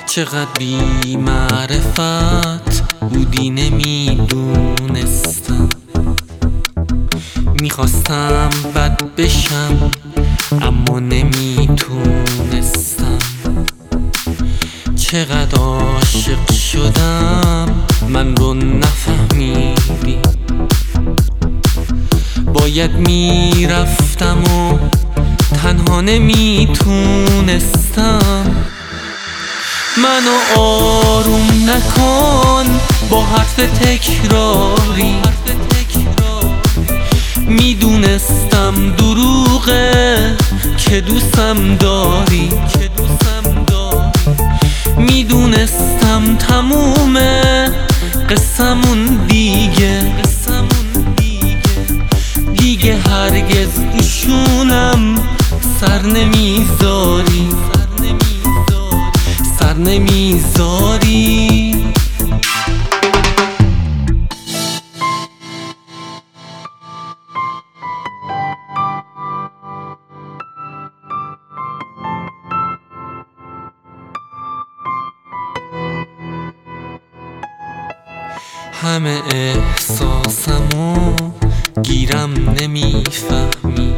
چقدر بی معرفت بودی نمیدونستم، میخواستم بد بشم اما نمیتونستم. چقدر عاشق شدم من رو نفهمیدی، باید میرفتم و تنها نمیتونستم. منو آروم نکن با حرف تکراری، میدونستم دروغه که دوستم داری، میدونستم تمومه قصمون دیگه هرگز دوشونم سر نمیذاری. همه احساسمو گیرم نمیفهمی،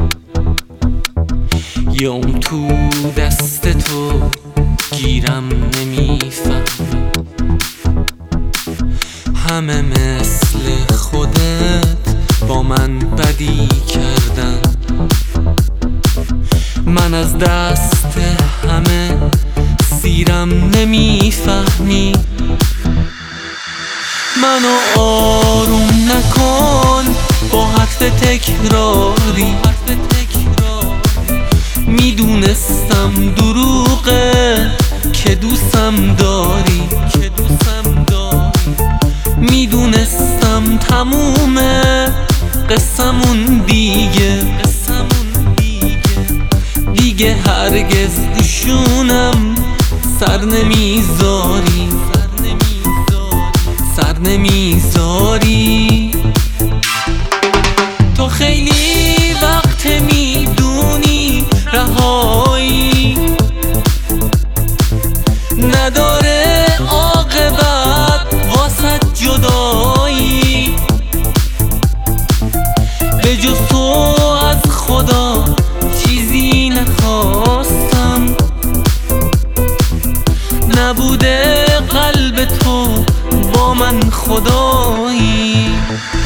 یه اون تو دست تو گیرم نمیفهمی. همه مثل خودت با من بدی کردن، من از دست همه سیرم نمیفهمی. منو آروم نکن با حرف تکراری، میدونستم دروغه که دوستم داری، میدونستم تمومه قصمون دیگه هرگز دوشونم سر نمیذاری. تو خیلی وقت میدونی رهایی نداره عاقبت واسه جدایی، به جز تو از خدا چیزی نخواستم، نبوده قلب تو با من خدایی.